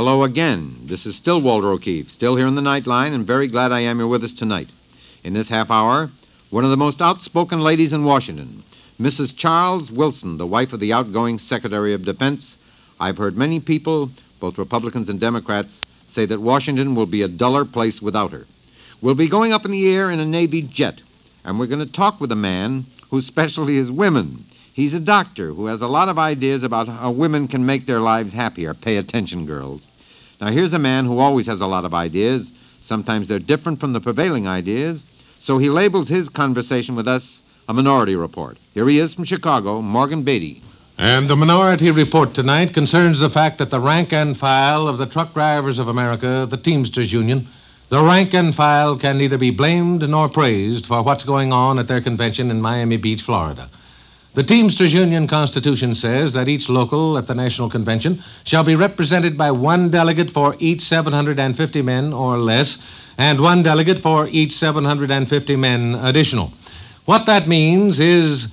Hello again. This is still Walter O'Keefe, still here in the Nightline, and very glad I am here with us tonight. In this half hour, one of the most outspoken ladies in Washington, Mrs. Charles Wilson, the wife of the outgoing Secretary of Defense. I've heard many people, both Republicans and Democrats, say that Washington will be a duller place without her. We'll be going up in the air in a Navy jet, and we're going to talk with a man whose specialty is women. He's a doctor who has a lot of ideas about how women can make their lives happier. Pay attention, girls. Now, here's a man who always has a lot of ideas. Sometimes they're different from the prevailing ideas, so he labels his conversation with us a Minority Report. Here he is from Chicago, Morgan Beatty. And the Minority Report tonight concerns the fact that the rank and file of the Truck Drivers of America, the Teamsters Union, the rank and file can neither be blamed nor praised for what's going on at their convention in Miami Beach, Florida. The Teamsters Union Constitution says that each local at the National Convention shall be represented by one delegate for each 750 men or less, and one delegate for each 750 men additional. What that means is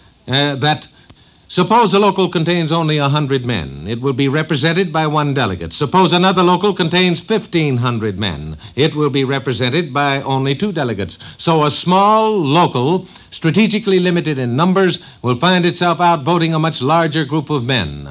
that suppose a local contains only 100 men. It will be represented by one delegate. Suppose another local contains 1,500 men. It will be represented by only two delegates. So a small local, strategically limited in numbers, will find itself outvoting a much larger group of men.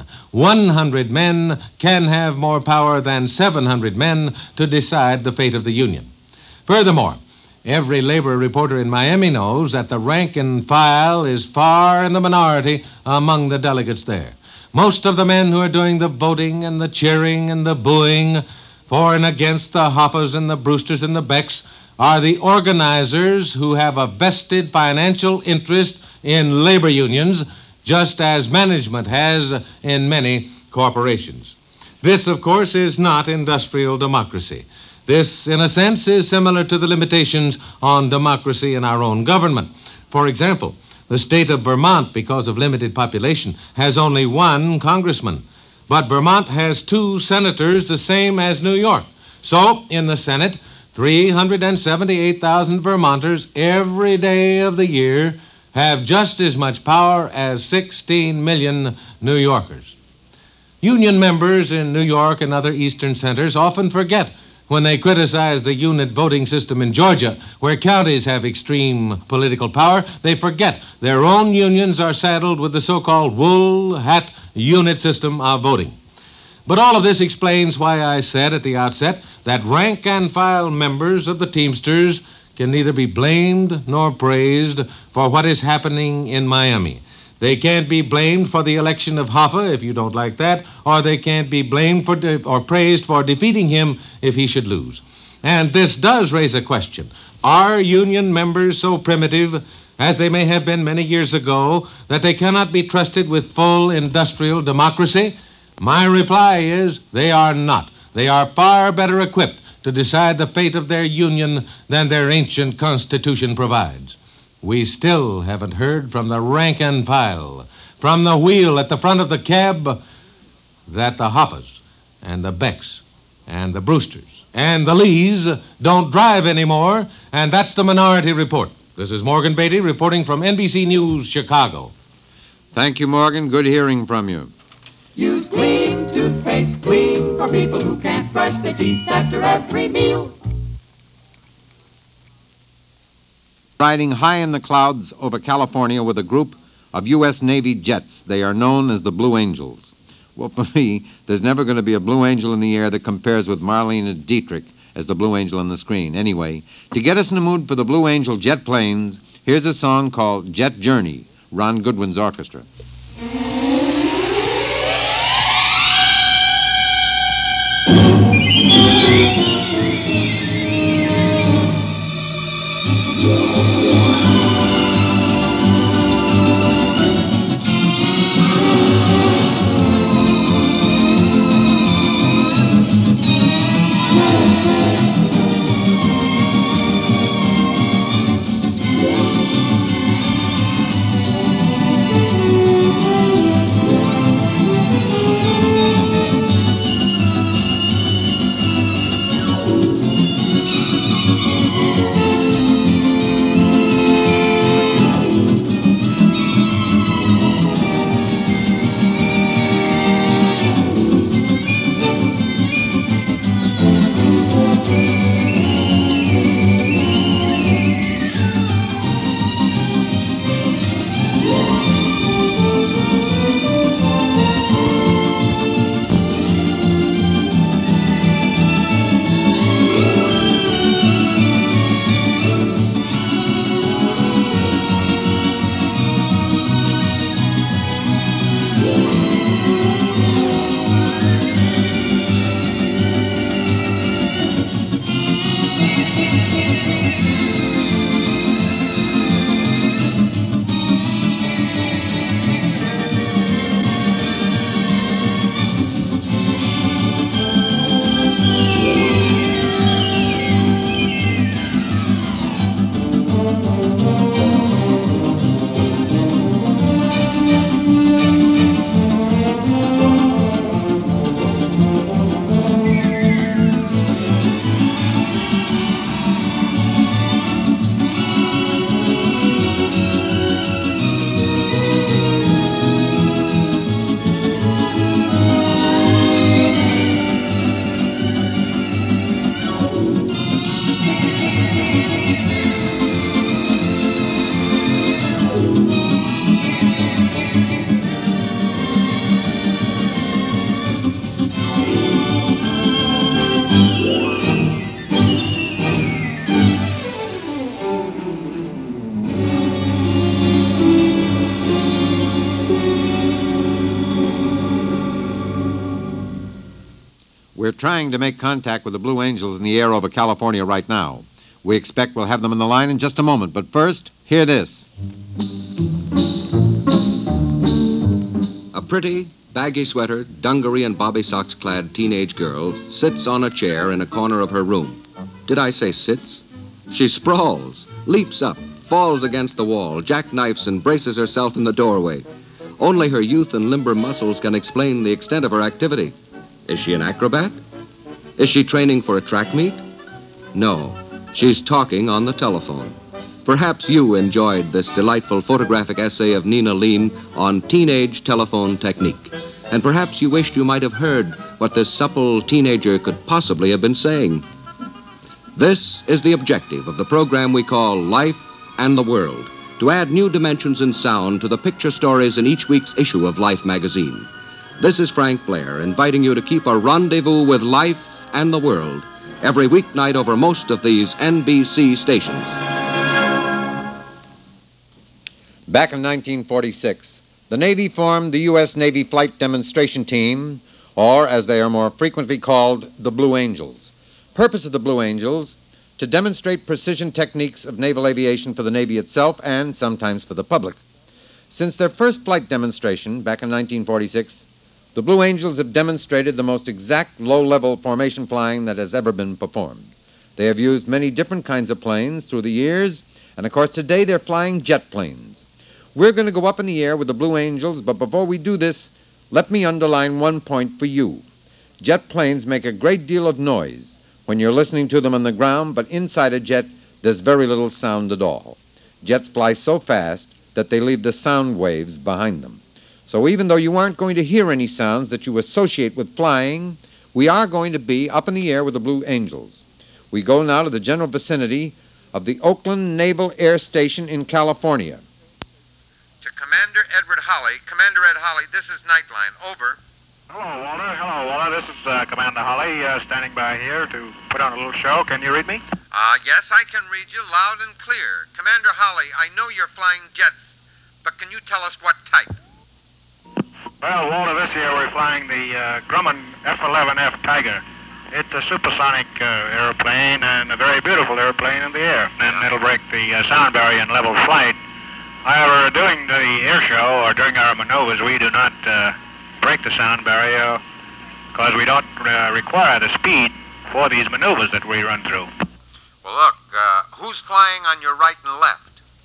100 men can have more power than 700 men to decide the fate of the Union. Furthermore, every labor reporter in Miami knows that the rank and file is far in the minority among the delegates there. Most of the men who are doing the voting and the cheering and the booing for and against the Hoffas and the Brewsters and the Becks are the organizers who have a vested financial interest in labor unions, just as management has in many corporations. This, of course, is not industrial democracy. This, in a sense, is similar to the limitations on democracy in our own government. For example, the state of Vermont, because of limited population, has only one congressman. But Vermont has two senators, the same as New York. So, in the Senate, 378,000 Vermonters every day of the year have just as much power as 16 million New Yorkers. Union members in New York and other eastern centers often forget when they criticize the unit voting system in Georgia, where counties have extreme political power. They forget their own unions are saddled with the so-called wool hat unit system of voting. But all of this explains why I said at the outset that rank and file members of the Teamsters can neither be blamed nor praised for what is happening in Miami. They can't be blamed for the election of Hoffa, if you don't like that, or they can't be blamed for or praised for defeating him if he should lose. And this does raise a question. Are union members so primitive, as they may have been many years ago, that they cannot be trusted with full industrial democracy? My reply is they are not. They are far better equipped to decide the fate of their union than their ancient Constitution provides. We still haven't heard from the rank and file, from the wheel at the front of the cab, that the Hoffas and the Becks and the Brewsters and the Lees don't drive anymore, and that's the Minority Report. This is Morgan Beatty reporting from NBC News, Chicago. Thank you, Morgan. Good hearing from you. Use Clean toothpaste, clean for people who can't brush their teeth after every meal. Riding high in the clouds over California with a group of U.S. Navy jets. They are known as the Blue Angels. Well, for me, there's never going to be a Blue Angel in the air that compares with Marlene Dietrich as the Blue Angel on the screen. Anyway, to get us in the mood for the Blue Angel jet planes, here's a song called Jet Journey, Ron Goodwin's orchestra. We're trying to make contact with the Blue Angels in the air over California right now. We expect we'll have them on the line in just a moment, but first, hear this. A pretty, baggy-sweatered, dungaree and bobby socks-clad teenage girl sits on a chair in a corner of her room. Did I say sits? She sprawls, leaps up, falls against the wall, jackknifes and braces herself in the doorway. Only her youth and limber muscles can explain the extent of her activity. Is she an acrobat? Is she training for a track meet? No, she's talking on the telephone. Perhaps you enjoyed this delightful photographic essay of Nina Lean on teenage telephone technique. And perhaps you wished you might have heard what this supple teenager could possibly have been saying. This is the objective of the program we call Life and the World, to add new dimensions and sound to the picture stories in each week's issue of Life magazine. This is Frank Blair, inviting you to keep a rendezvous with life and the world every weeknight over most of these NBC stations. Back in 1946, the Navy formed the U.S. Navy Flight Demonstration Team, or as they are more frequently called, the Blue Angels. Purpose of the Blue Angels, to demonstrate precision techniques of naval aviation for the Navy itself and sometimes for the public. Since their first flight demonstration back in 1946, the Blue Angels have demonstrated the most exact low-level formation flying that has ever been performed. They have used many different kinds of planes through the years, and of course today they're flying jet planes. We're going to go up in the air with the Blue Angels, but before we do this, let me underline one point for you. Jet planes make a great deal of noise when you're listening to them on the ground, but inside a jet, there's very little sound at all. Jets fly so fast that they leave the sound waves behind them. So even though you aren't going to hear any sounds that you associate with flying, we are going to be up in the air with the Blue Angels. We go now to the general vicinity of the Oakland Naval Air Station in California. To Commander Edward Holly. Commander Ed Holly, this is Nightline. Over. Hello, Walter. Hello, Walter. This is Commander Holly standing by here to put on a little show. Can you read me? Yes, I can read you loud and clear. Commander Holly, I know you're flying jets, but can you tell us what type? Well, Walter, this year we're flying the Grumman F-11F Tiger. It's a supersonic airplane and a very beautiful airplane in the air. And it'll break the sound barrier in level flight. However, during the air show or during our maneuvers, we do not break the sound barrier because we don't require the speed for these maneuvers that we run through. Well, look, who's flying on your right and left?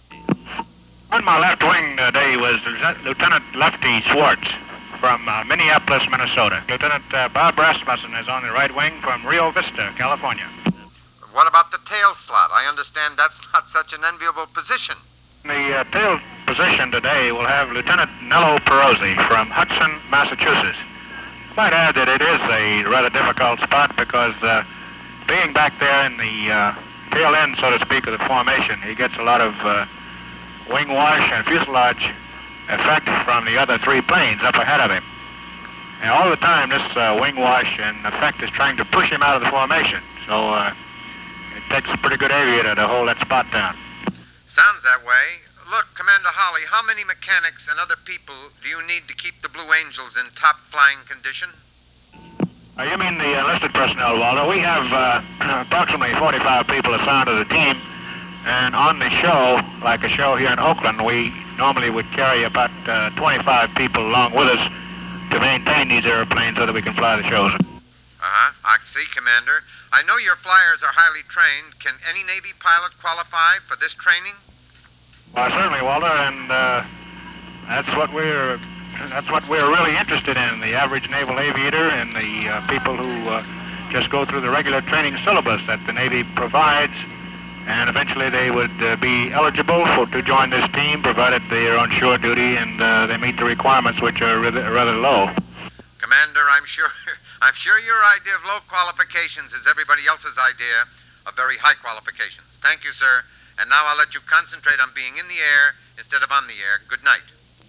On my left wing today was Lieutenant Lefty Schwartz from Minneapolis, Minnesota. Lieutenant Bob Rasmussen is on the right wing from Rio Vista, California. What about the tail slot? I understand that's not such an enviable position. The tail position today will have Lieutenant Nello Perozzi from Hudson, Massachusetts. I might add that it is a rather difficult spot because being back there in the tail end, so to speak, of the formation, he gets a lot of wing wash and fuselage effect from the other three planes up ahead of him. And all the time, this wing wash and effect is trying to push him out of the formation. So it takes a pretty good aviator to hold that spot down. Sounds that way. Look, Commander Holly, how many mechanics and other people do you need to keep the Blue Angels in top flying condition? You mean the enlisted personnel, Walter? We have approximately 45 people assigned to the team. And on the show, like a show here in Oakland, we normally would carry about 25 people along with us to maintain these airplanes so that we can fly the shows. I see, Commander. I know your flyers are highly trained. Can any Navy pilot qualify for this training? Certainly, Walter, and that's what we're really interested in, the average naval aviator and the people who just go through the regular training syllabus that the Navy provides. And eventually they would be eligible to join this team, provided they are on shore duty and they meet the requirements, which are rather low. Commander, I'm sure your idea of low qualifications is everybody else's idea of very high qualifications. Thank you, sir. And now I'll let you concentrate on being in the air instead of on the air. Good night.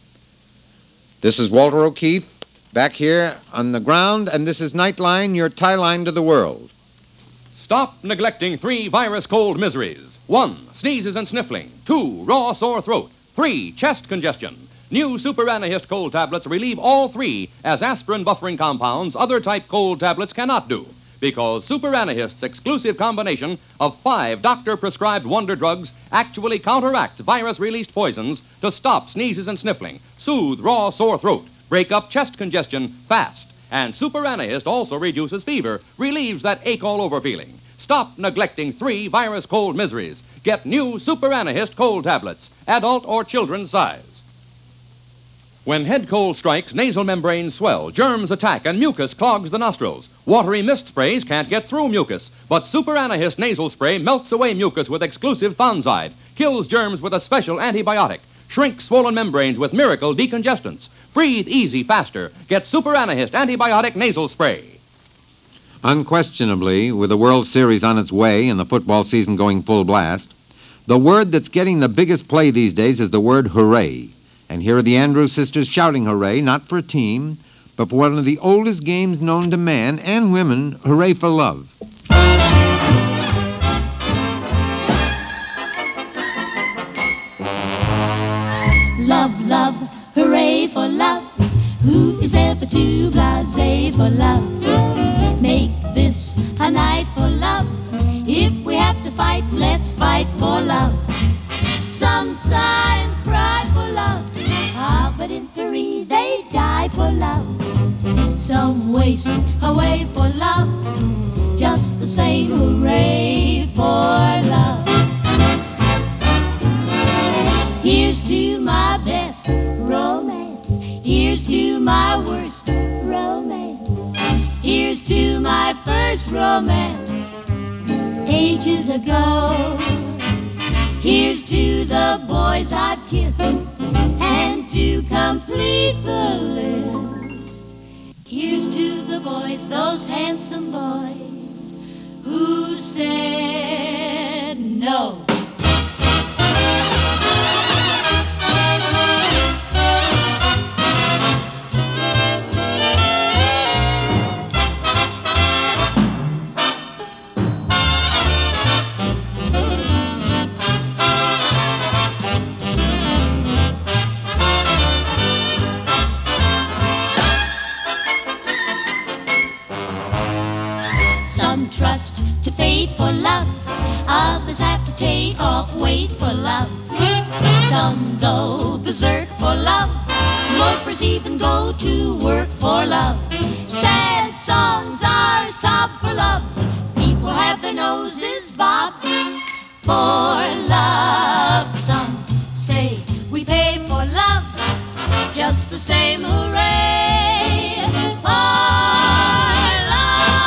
This is Walter O'Keefe, back here on the ground, and this is Nightline, your tie line to the world. Stop neglecting 3 virus cold miseries. 1, sneezes and sniffling. 2, raw sore throat. 3, chest congestion. New Super Anahist cold tablets relieve all three as aspirin buffering compounds other type cold tablets cannot do. Because Super Anahist's exclusive combination of 5 doctor-prescribed wonder drugs actually counteracts virus-released poisons to stop sneezes and sniffling, soothe raw sore throat, break up chest congestion fast. And Super Anahist also reduces fever, relieves that ache-all-over feeling. Stop neglecting 3 virus cold miseries. Get new Super Anahist cold tablets, adult or children's size. When head cold strikes, nasal membranes swell, germs attack, and mucus clogs the nostrils. Watery mist sprays can't get through mucus, but Super Anahist nasal spray melts away mucus with exclusive Thonzide, kills germs with a special antibiotic, shrinks swollen membranes with miracle decongestants. Breathe easy faster. Get Super Anahist antibiotic nasal spray. Unquestionably, with the World Series on its way and the football season going full blast, the word that's getting the biggest play these days is the word hooray. And here are the Andrews sisters shouting hooray, not for a team, but for one of the oldest games known to man and women, hooray for love. Love, love, hooray for love. Who is ever too blasé for love? Make this a night for love. If we have to fight, let's fight for love. Some sigh and cry for love. Ah, but in Paris they die for love. Some waste away for love. Just the same, hooray for love. Here's to my best romance. Here's to my worst romance. Here's to my first romance ages ago. Here's to the boys I've kissed, and to complete the list, here's to the boys, those handsome boys, who said no. Some trust to fate for love. Others have to take off weight for love. Some go berserk for love. Loafers even go to work for love. Sad songs are a sob for love. People have their noses bobbed for love. Some say we pay for love. Just the same, hooray for love.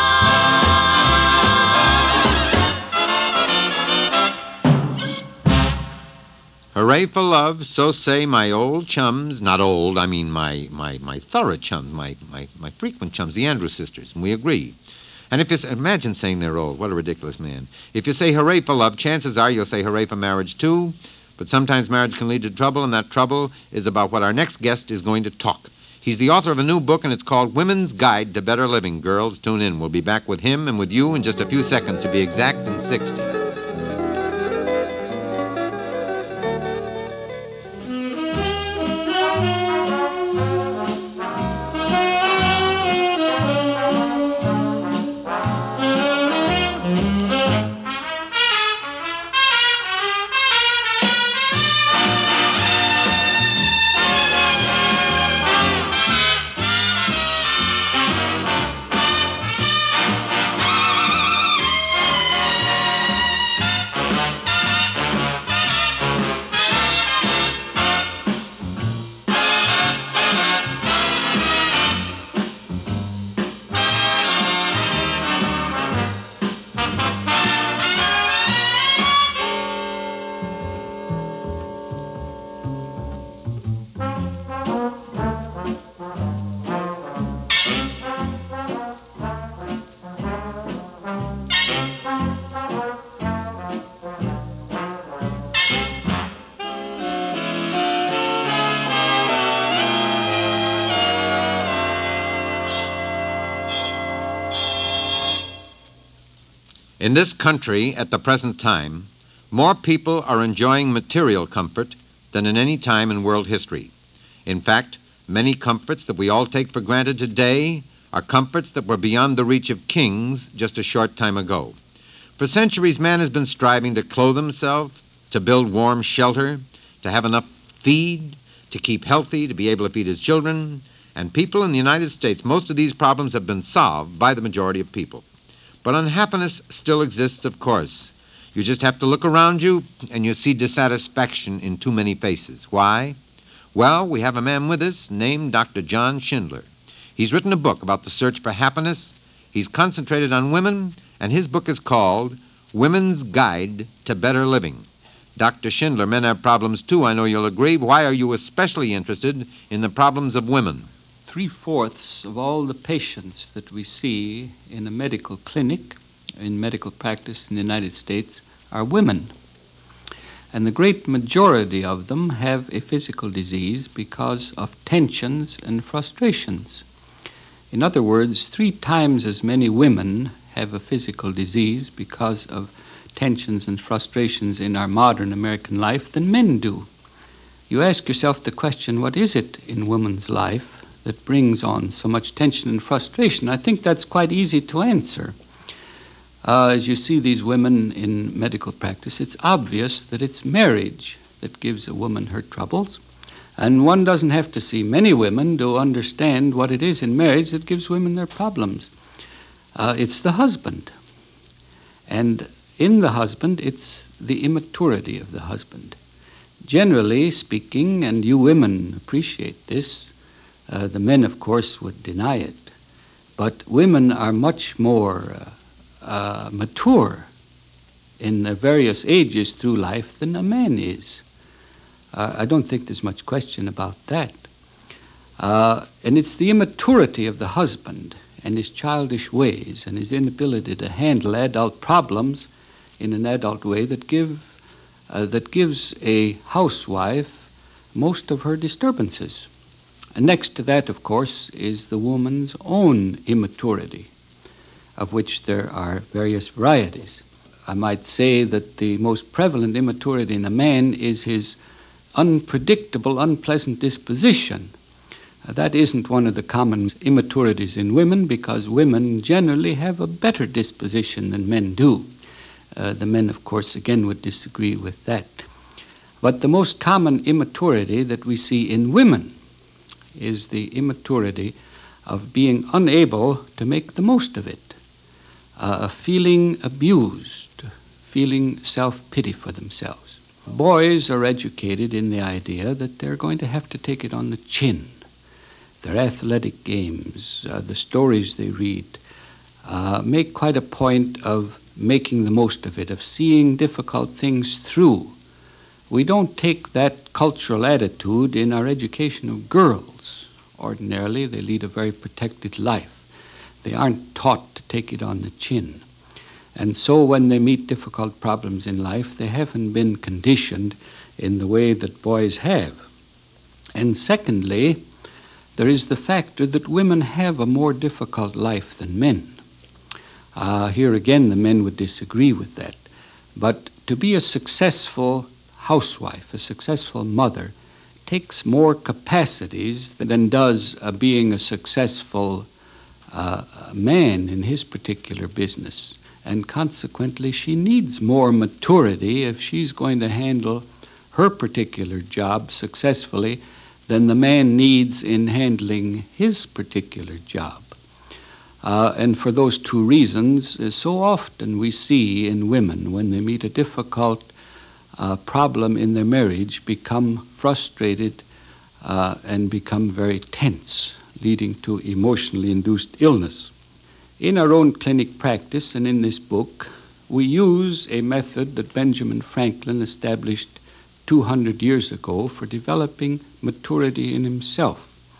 Hooray for love, so say my old chums, not old, I mean my thorough chums, my frequent chums, the Andrews sisters, and we agree. And if you imagine saying they're old, what a ridiculous man. If you say hooray for love, chances are you'll say hooray for marriage too, but sometimes marriage can lead to trouble, and that trouble is about what our next guest is going to talk. He's the author of a new book, and it's called Women's Guide to Better Living. Girls, tune in. We'll be back with him and with you in just a few seconds, to be exact, in 60. In this country, at the present time, more people are enjoying material comfort than in any time in world history. In fact, many comforts that we all take for granted today are comforts that were beyond the reach of kings just a short time ago. For centuries, man has been striving to clothe himself, to build warm shelter, to have enough feed, to keep healthy, to be able to feed his children. And people in the United States, most of these problems have been solved by the majority of people. But unhappiness still exists, of course. You just have to look around you and you see dissatisfaction in too many faces. Why? Well, we have a man with us named Dr. John Schindler. He's written a book about the search for happiness. He's concentrated on women, and his book is called Women's Guide to Better Living. Dr. Schindler, men have problems too, I know you'll agree. Why are you especially interested in the problems of women? 3/4 of all the patients that we see in a medical clinic, in medical practice in the United States, are women. And the great majority of them have a physical disease because of tensions and frustrations. In other words, 3 times as many women have a physical disease because of tensions and frustrations in our modern American life than men do. You ask yourself the question, what is it in women's life that brings on so much tension and frustration? I think that's quite easy to answer. As you see these women in medical practice, it's obvious that it's marriage that gives a woman her troubles. And one doesn't have to see many women to understand what it is in marriage that gives women their problems. It's the husband. And in the husband, it's the immaturity of the husband. Generally speaking, and you women appreciate this, the men, of course, would deny it, but women are much more mature in the various ages through life than a man is. I don't think there's much question about that. And it's the immaturity of the husband and his childish ways and his inability to handle adult problems in an adult way that gives a housewife most of her disturbances. And next to that, of course, is the woman's own immaturity, of which there are various varieties. I might say that the most prevalent immaturity in a man is his unpredictable, unpleasant disposition. That isn't one of the common immaturities in women, because women generally have a better disposition than men do. The men, of course, again would disagree with that. But the most common immaturity that we see in women is the immaturity of being unable to make the most of it, feeling abused, feeling self-pity for themselves. Boys are educated in the idea that they're going to have to take it on the chin. Their athletic games, the stories they read, make quite a point of making the most of it, of seeing difficult things through. We don't take that cultural attitude in our education of girls. Ordinarily, they lead a very protected life. They aren't taught to take it on the chin. And so when they meet difficult problems in life, they haven't been conditioned in the way that boys have. And secondly, there is the factor that women have a more difficult life than men. Here again, the men would disagree with that. But to be a successful housewife, a successful mother, takes more capacities than does being a successful man in his particular business. And consequently, she needs more maturity if she's going to handle her particular job successfully than the man needs in handling his particular job. And for those 2 reasons, so often we see in women, when they meet a difficult problem in their marriage, become frustrated and become very tense, leading to emotionally induced illness. In our own clinic practice and in this book, we use a method that Benjamin Franklin established 200 years ago for developing maturity in himself.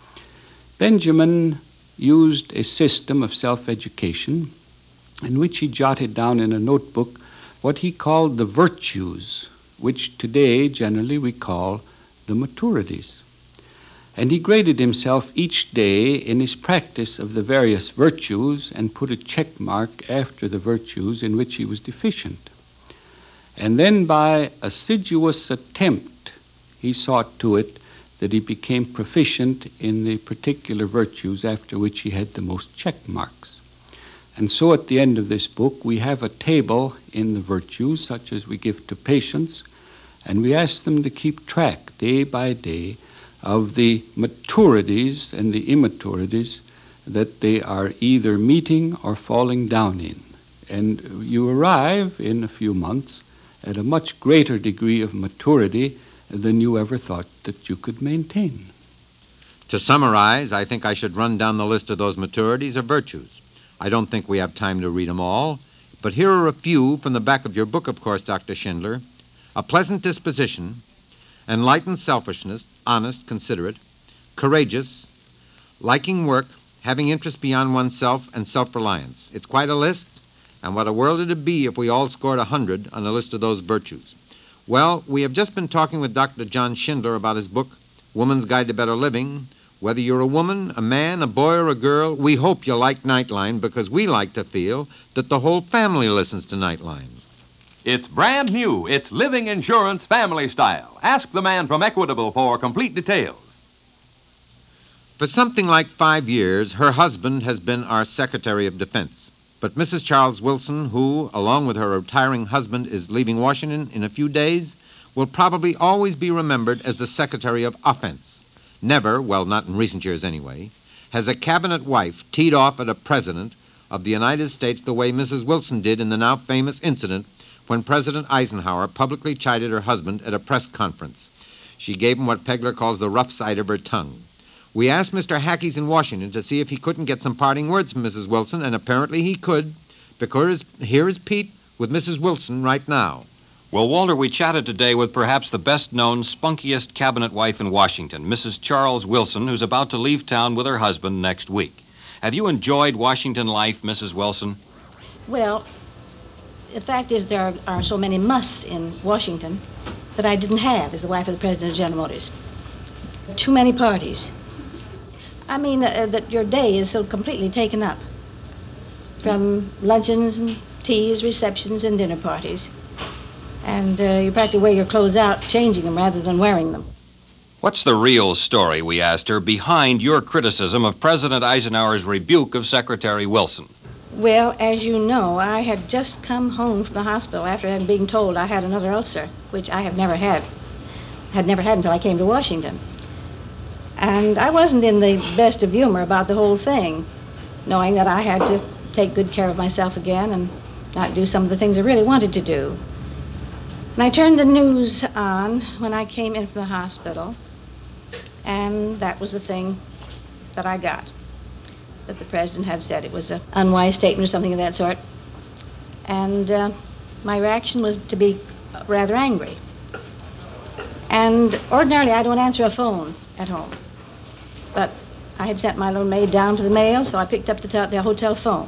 Benjamin used a system of self-education in which he jotted down in a notebook what he called the virtues, which today generally we call the maturities. And he graded himself each day in his practice of the various virtues and put a check mark after the virtues in which he was deficient. And then by assiduous attempt, he saw to it that he became proficient in the particular virtues after which he had the most check marks. And so at the end of this book, we have a table in the virtues, such as we give to patients, and we ask them to keep track day by day of the maturities and the immaturities that they are either meeting or falling down in. And you arrive in a few months at a much greater degree of maturity than you ever thought that you could maintain. To summarize, I think I should run down the list of those maturities or virtues. I don't think we have time to read them all, but here are a few from the back of your book, of course, Dr. Schindler. A pleasant disposition, enlightened selfishness, honest, considerate, courageous, liking work, having interest beyond oneself, and self-reliance. It's quite a list, and what a world it'd be if we all scored 100 on a list of those virtues. Well, we have just been talking with Dr. John Schindler about his book, Woman's Guide to Better Living. Whether you're a woman, a man, a boy, or a girl, we hope you like Nightline because we like to feel that the whole family listens to Nightline. It's brand new. It's Living Insurance Family Style. Ask the man from Equitable for complete details. For something like 5 years, her husband has been our Secretary of Defense. But Mrs. Charles Wilson, who, along with her retiring husband, is leaving Washington in a few days, will probably always be remembered as the Secretary of Offense. Never, well, not in recent years anyway, has a cabinet wife teed off at a president of the United States the way Mrs. Wilson did in the now famous incident when President Eisenhower publicly chided her husband at a press conference. She gave him what Pegler calls the rough side of her tongue. We asked Mr. Hackes in Washington to see if he couldn't get some parting words from Mrs. Wilson, and apparently he could, because here is Pete with Mrs. Wilson right now. Well, Walter, we chatted today with perhaps the best-known, spunkiest cabinet wife in Washington, Mrs. Charles Wilson, who's about to leave town with her husband next week. Have you enjoyed Washington life, Mrs. Wilson? Well, the fact is there are so many musts in Washington that I didn't have as the wife of the president of General Motors. Too many parties. I mean, that your day is so completely taken up. From luncheons and teas, receptions, and dinner parties. And you practically wear your clothes out, changing them rather than wearing them. What's the real story, we asked her, behind your criticism of President Eisenhower's rebuke of Secretary Wilson? Well, as you know, I had just come home from the hospital after being told I had another ulcer, which I have never had. Had never had until I came to Washington. And I wasn't in the best of humor about the whole thing, knowing that I had to take good care of myself again and not do some of the things I really wanted to do. And I turned the news on when I came in from the hospital, and that was the thing that I got, that the president had said it was an unwise statement or something of that sort. And my reaction was to be rather angry. And ordinarily I don't answer a phone at home. But I had sent my little maid down to the mail, so I picked up the hotel phone.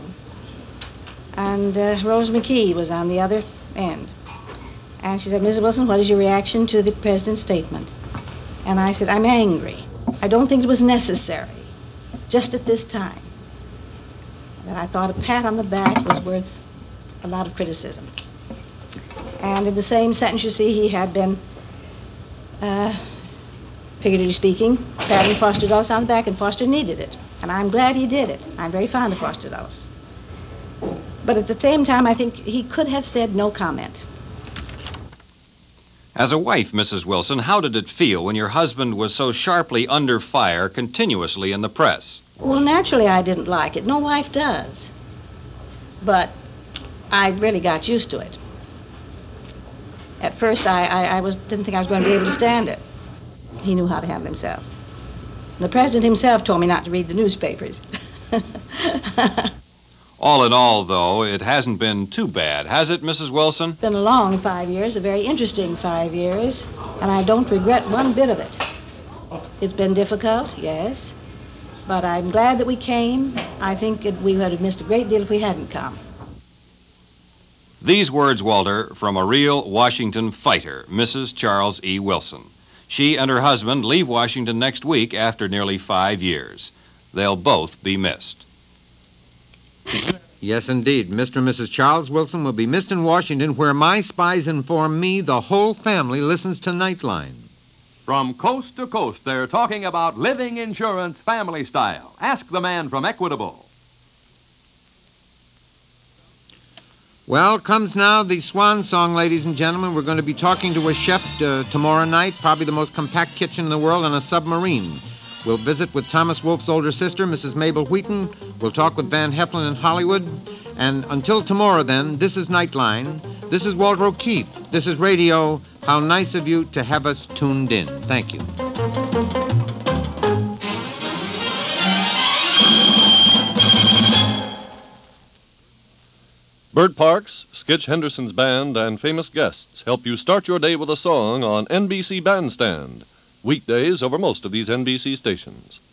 And Rose McKee was on the other end. And she said, Mrs. Wilson, what is your reaction to the president's statement? And I said, I'm angry. I don't think it was necessary, just at this time. That I thought a pat on the back was worth a lot of criticism. And in the same sentence, you see, he had been, figuratively speaking, patting Foster Dulles on the back, and Foster needed it. And I'm glad he did it. I'm very fond of Foster Dulles. But at the same time, I think he could have said no comment. As a wife, Mrs. Wilson, how did it feel when your husband was so sharply under fire continuously in the press? Well, naturally, I didn't like it. No wife does. But I really got used to it. At first, I didn't think I was going to be able to stand it. He knew how to handle himself. The president himself told me not to read the newspapers. All in all, though, it hasn't been too bad, has it, Mrs. Wilson? It's been a long 5 years, a very interesting 5 years, and I don't regret one bit of it. It's been difficult, yes, but I'm glad that we came. I think we would have missed a great deal if we hadn't come. These words, Walter, from a real Washington fighter, Mrs. Charles E. Wilson. She and her husband leave Washington next week after nearly 5 years. They'll both be missed. Yes, indeed. Mr. and Mrs. Charles Wilson will be missed in Washington, where my spies inform me the whole family listens to Nightline. From coast to coast, they're talking about living insurance family style. Ask the man from Equitable. Well, comes now the swan song, ladies and gentlemen. We're going to be talking to a chef tomorrow night, probably the most compact kitchen in the world on a submarine. We'll visit with Thomas Wolfe's older sister, Mrs. Mabel Wheaton. We'll talk with Van Heflin in Hollywood. And until tomorrow, then, this is Nightline. This is Walter O'Keefe. This is radio. How nice of you to have us tuned in. Thank you. Bert Parks, Skitch Henderson's band, and famous guests help you start your day with a song on NBC Bandstand. Weekdays over most of these NBC stations.